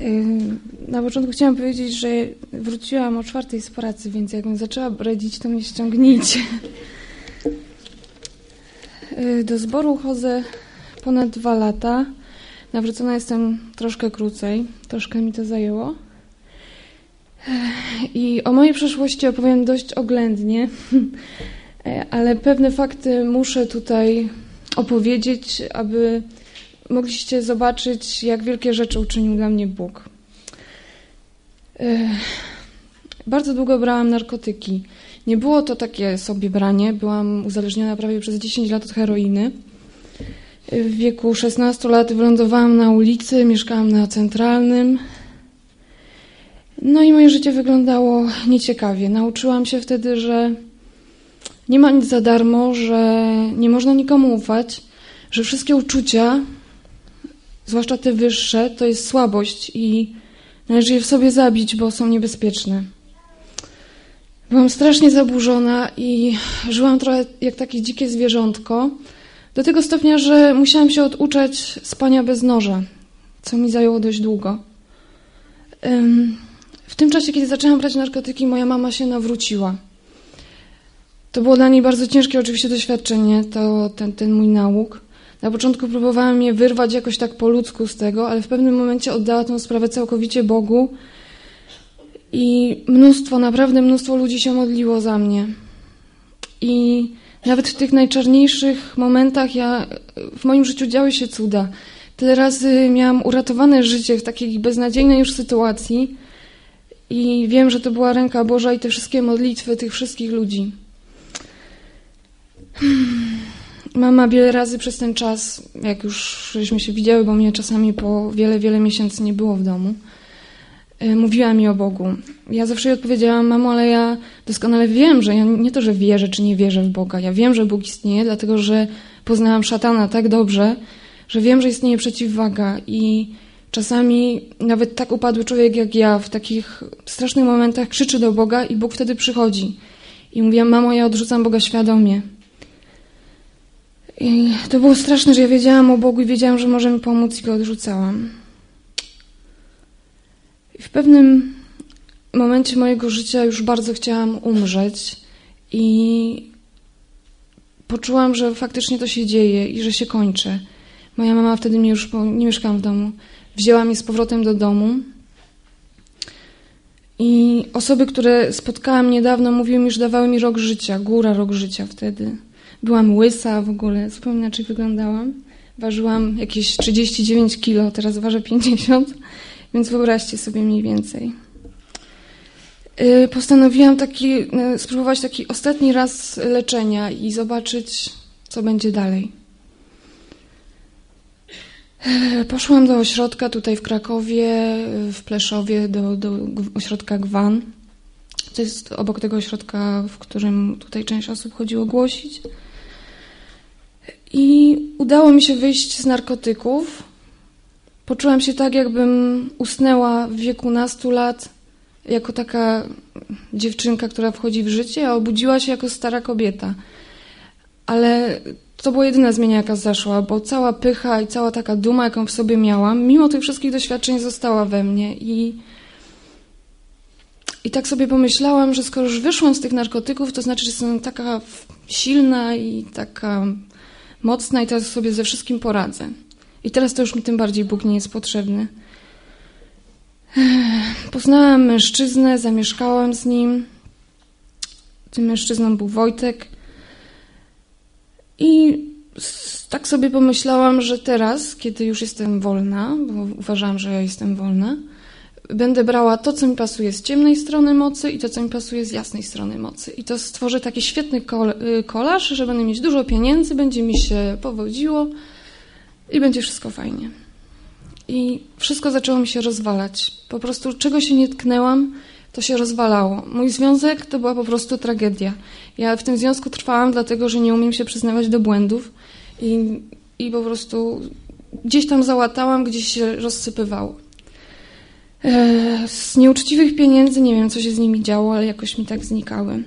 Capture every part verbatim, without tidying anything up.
Na początku chciałam powiedzieć, że wróciłam o czwartej z pracy, więc jakbym zaczęła bredzić, to mnie ściągnijcie. Do zboru chodzę ponad dwa lata. Nawrócona jestem troszkę krócej, troszkę mi to zajęło. I o mojej przeszłości opowiem dość oględnie, ale pewne fakty muszę tutaj opowiedzieć, aby mogliście zobaczyć, jak wielkie rzeczy uczynił dla mnie Bóg. Bardzo długo brałam narkotyki. Nie było to takie sobie branie. Byłam uzależniona prawie przez dziesięć lat od heroiny. W wieku szesnastu lat wylądowałam na ulicy, mieszkałam na Centralnym. No i moje życie wyglądało nieciekawie. Nauczyłam się wtedy, że nie ma nic za darmo, że nie można nikomu ufać, że wszystkie uczucia, zwłaszcza te wyższe, to jest słabość i należy je w sobie zabić, bo są niebezpieczne. Byłam strasznie zaburzona i żyłam trochę jak takie dzikie zwierzątko, do tego stopnia, że musiałam się oduczać spania bez noża, co mi zajęło dość długo. W tym czasie, kiedy zaczęłam brać narkotyki, moja mama się nawróciła. To było dla niej bardzo ciężkie oczywiście doświadczenie, to ten, ten mój nauk. Na początku próbowałam je wyrwać jakoś tak po ludzku z tego, ale w pewnym momencie oddała tę sprawę całkowicie Bogu i mnóstwo, naprawdę mnóstwo ludzi się modliło za mnie. I nawet w tych najczarniejszych momentach ja, w moim życiu działy się cuda. Tyle razy miałam uratowane życie w takiej beznadziejnej już sytuacji i wiem, że to była ręka Boża i te wszystkie modlitwy tych wszystkich ludzi. Mama wiele razy przez ten czas, jak już żeśmy się widziały, bo mnie czasami po wiele, wiele miesięcy nie było w domu, mówiła mi o Bogu. Ja zawsze jej odpowiedziałam: mamo, ale ja doskonale wiem, że ja nie to, że wierzę czy nie wierzę w Boga. Ja wiem, że Bóg istnieje, dlatego że poznałam szatana tak dobrze, że wiem, że istnieje przeciwwaga i czasami nawet tak upadły człowiek jak ja w takich strasznych momentach krzyczy do Boga i Bóg wtedy przychodzi. I mówiłam: mamo, ja odrzucam Boga świadomie. I to było straszne, że ja wiedziałam o Bogu i wiedziałam, że może mi pomóc i go odrzucałam. I w pewnym momencie mojego życia już bardzo chciałam umrzeć i poczułam, że faktycznie to się dzieje i że się kończy. Moja mama wtedy mnie już, bo nie mieszkałam w domu, wzięła mnie z powrotem do domu i osoby, które spotkałam niedawno, mówiły mi, że dawały mi rok życia, góra rok życia wtedy. Byłam łysa w ogóle, zupełnie inaczej wyglądałam. Ważyłam jakieś trzydzieści dziewięć kilo, teraz ważę pięćdziesiąt, więc wyobraźcie sobie mniej więcej. Postanowiłam taki, spróbować taki ostatni raz leczenia i zobaczyć, co będzie dalej. Poszłam do ośrodka tutaj w Krakowie, w Pleszowie, do, do ośrodka Gwan. To jest obok tego ośrodka, w którym tutaj część osób chodziło głosić. I udało mi się wyjść z narkotyków. Poczułam się tak, jakbym usnęła w wieku nastu lat jako taka dziewczynka, która wchodzi w życie, a obudziła się jako stara kobieta. Ale to była jedyna zmiana, jaka zaszła, bo cała pycha i cała taka duma, jaką w sobie miałam, mimo tych wszystkich doświadczeń została we mnie. I, i tak sobie pomyślałam, że skoro już wyszłam z tych narkotyków, to znaczy, że jestem taka silna i taka mocna i teraz sobie ze wszystkim poradzę. I teraz to już mi tym bardziej Bóg nie jest potrzebny. Poznałam mężczyznę, zamieszkałam z nim. Tym mężczyzną był Wojtek. I tak sobie pomyślałam, że teraz, kiedy już jestem wolna, bo uważam, że ja jestem wolna, będę brała to, co mi pasuje z ciemnej strony mocy i to, co mi pasuje z jasnej strony mocy. I to stworzę taki świetny kolaż, że będę mieć dużo pieniędzy, będzie mi się powodziło i będzie wszystko fajnie. I wszystko zaczęło mi się rozwalać. Po prostu czego się nie tknęłam, to się rozwalało. Mój związek to była po prostu tragedia. Ja w tym związku trwałam, dlatego że nie umiem się przyznawać do błędów i, i po prostu gdzieś tam załatałam, gdzieś się rozsypywało. Z nieuczciwych pieniędzy, nie wiem, co się z nimi działo, ale jakoś mi tak znikały.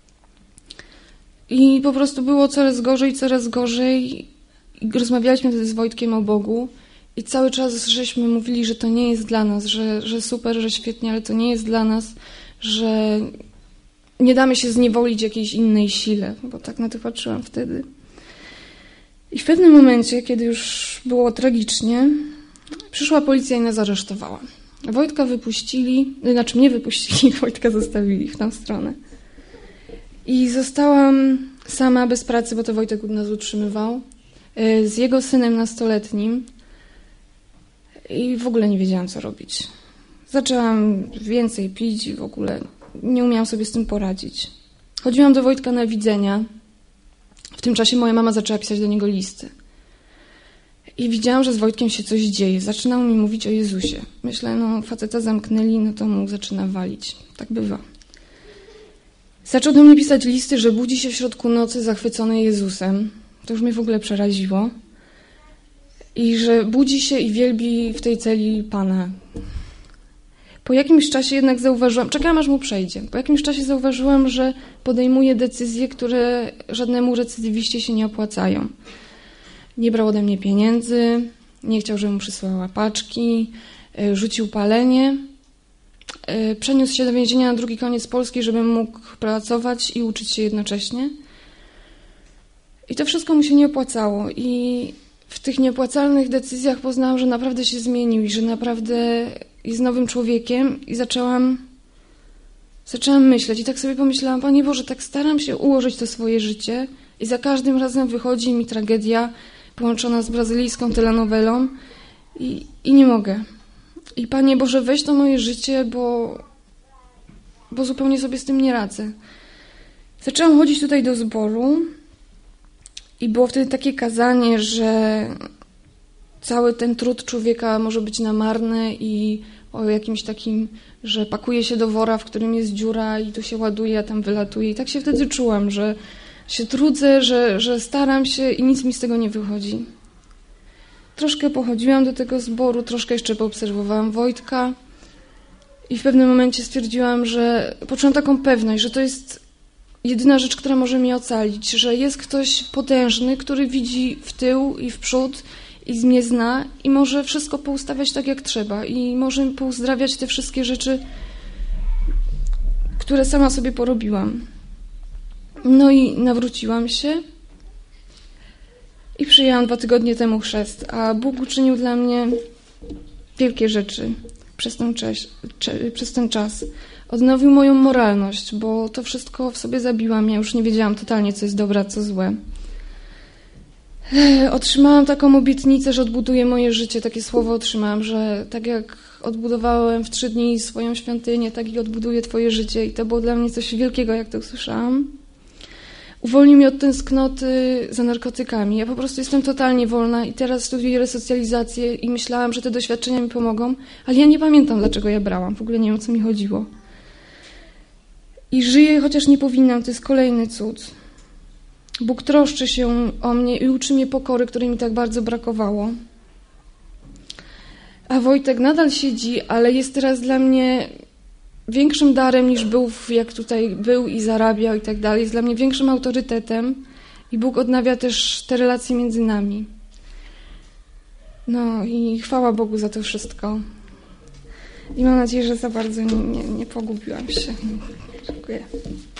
I po prostu było coraz gorzej, coraz gorzej. I rozmawialiśmy wtedy z Wojtkiem o Bogu I cały czas żeśmy mówili, że to nie jest dla nas, że, że super, że świetnie, ale to nie jest dla nas, że nie damy się zniewolić jakiejś innej sile, bo tak na to patrzyłam wtedy. I w pewnym momencie, kiedy już było tragicznie, przyszła policja i nas aresztowała. Wojtka wypuścili, znaczy mnie wypuścili, Wojtka zostawili w tą stronę. I zostałam sama bez pracy, bo to Wojtek nas utrzymywał, z jego synem nastoletnim i w ogóle nie wiedziałam, co robić. Zaczęłam więcej pić i w ogóle nie umiałam sobie z tym poradzić. Chodziłam do Wojtka na widzenia. W tym czasie moja mama zaczęła pisać do niego listy. I widziałam, że z Wojtkiem się coś dzieje. Zaczynał mi mówić o Jezusie. Myślę, no faceta zamknęli, no to mu zaczyna walić. Tak bywa. Zaczął do mnie pisać listy, że budzi się w środku nocy zachwycony Jezusem. To już mnie w ogóle przeraziło. I że budzi się i wielbi w tej celi Pana. Po jakimś czasie jednak zauważyłam, czekałam aż mu przejdzie, po jakimś czasie zauważyłam, że podejmuje decyzje, które żadnemu recydywiście się nie opłacają. Nie brał ode mnie pieniędzy, nie chciał, żebym mu przysłała paczki, rzucił palenie. Przeniósł się do więzienia na drugi koniec Polski, żebym mógł pracować i uczyć się jednocześnie. I to wszystko mu się nie opłacało. I w tych nieopłacalnych decyzjach poznałam, że naprawdę się zmienił i że naprawdę jest nowym człowiekiem i zaczęłam, zaczęłam myśleć. I tak sobie pomyślałam, Panie Boże, tak staram się ułożyć to swoje życie i za każdym razem wychodzi mi tragedia połączona z brazylijską telenowelą i, i nie mogę. I Panie Boże, weź to moje życie, bo, bo zupełnie sobie z tym nie radzę. Zaczęłam chodzić tutaj do zboru i było wtedy takie kazanie, że cały ten trud człowieka może być na marne i o jakimś takim, że pakuje się do wora, w którym jest dziura i tu się ładuje, a tam wylatuje. I tak się wtedy czułam, że się trudzę, że, że staram się i nic mi z tego nie wychodzi. Troszkę pochodziłam do tego zboru, troszkę jeszcze poobserwowałam Wojtka i w pewnym momencie stwierdziłam, że poczułam taką pewność, że to jest jedyna rzecz, która może mnie ocalić, że jest ktoś potężny, który widzi w tył i w przód i mnie zna i może wszystko poustawiać tak, jak trzeba i może pouzdrawiać te wszystkie rzeczy, które sama sobie porobiłam. No i nawróciłam się i przyjęłam dwa tygodnie temu chrzest, a Bóg uczynił dla mnie wielkie rzeczy przez ten czas. Przez ten czas. Odnowił moją moralność, bo to wszystko w sobie zabiłam. Ja już nie wiedziałam totalnie, co jest dobre, a co złe. Otrzymałam taką obietnicę, że odbuduję moje życie. Takie słowo otrzymałam, że tak jak odbudowałem w trzy dni swoją świątynię, tak i odbuduję twoje życie. I to było dla mnie coś wielkiego, jak to usłyszałam. Uwolnił mnie od tęsknoty za narkotykami. Ja po prostu jestem totalnie wolna i teraz studiuję resocjalizację i myślałam, że te doświadczenia mi pomogą, ale ja nie pamiętam, dlaczego ja brałam. W ogóle nie wiem, o co mi chodziło. I żyję, chociaż nie powinnam. To jest kolejny cud. Bóg troszczy się o mnie i uczy mnie pokory, której mi tak bardzo brakowało. A Wojtek nadal siedzi, ale jest teraz dla mnie większym darem niż był, jak tutaj był i zarabiał i tak dalej. Jest dla mnie większym autorytetem i Bóg odnawia też te relacje między nami. No i chwała Bogu za to wszystko. I mam nadzieję, że za bardzo nie, nie, nie pogubiłam się. Dziękuję.